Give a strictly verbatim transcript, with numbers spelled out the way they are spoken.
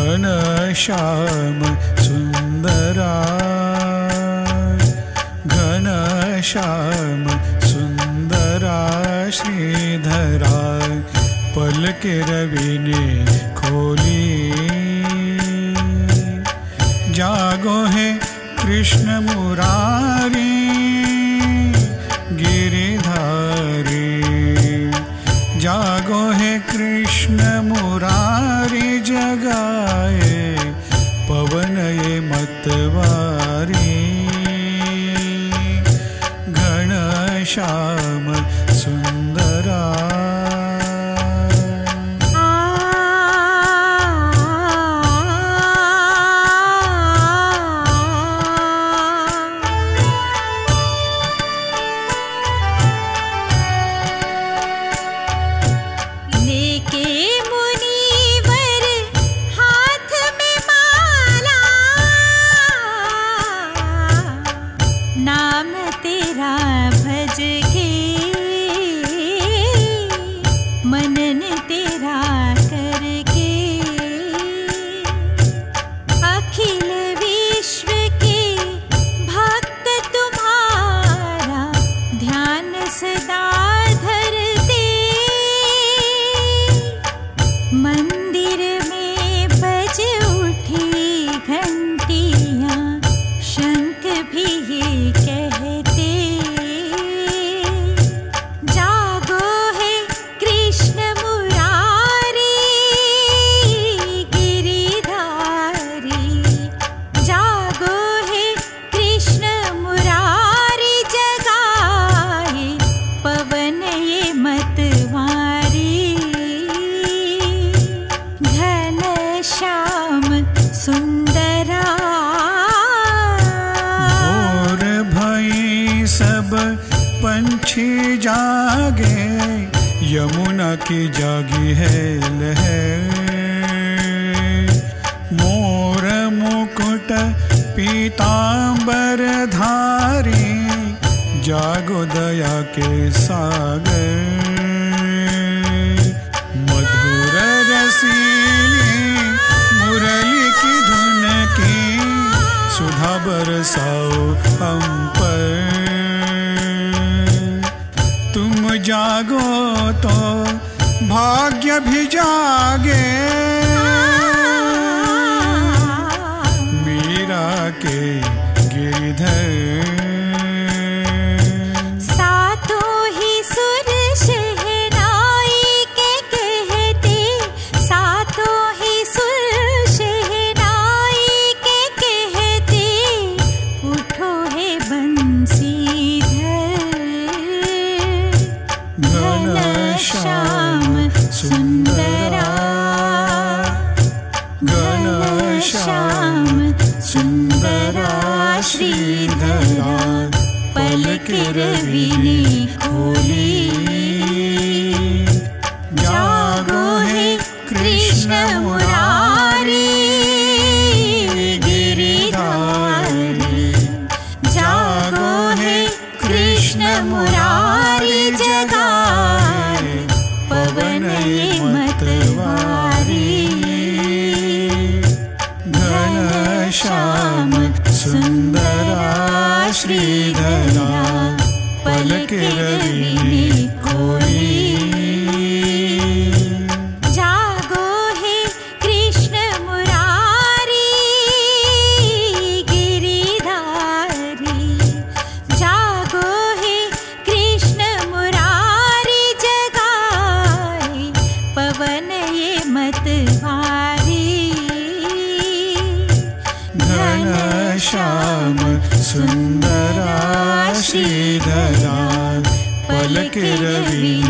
घनश्याम सुंदरा घनश्याम सुंदरा श्रीधरा पलके रवि ने खोली जागो है कृष्ण मुरारी गिरिधारी जागो है कृष्ण मुरारी जगाए पवन ये मतवारी घनश्याम सुंदरा पंछी जागे यमुना की जागी है लहर मोर मुकुट पीतांबर धारी जागो दया के सागर मधुर रसीली मुरली की धुन की सुधा बरसाओ हम पर जागो तो भाग्य भी जागे मीरा के गिरधर सातों ही सुर शहनाई के कहते सातों ही सुर शहनाई के कहते उठो है बंसीधर घनश्याम सुंदरा घनश्याम सुंदरा श्रीधरा पलके रवि ने खोली जागो है कृष्ण मुरारी गिरिधारी जागो है कृष्ण मुरारी जगाए पवन ये मतवारी घनश्याम सुंदरा श्रीधरा पलके रवि ने खोली जागो है कृष्ण मुरारी गिरिधारी जागो है कृष्ण मुरारी जगाए पवन ये मतवारी घनश्याम सुंदरा श्रीधरा पलके रवि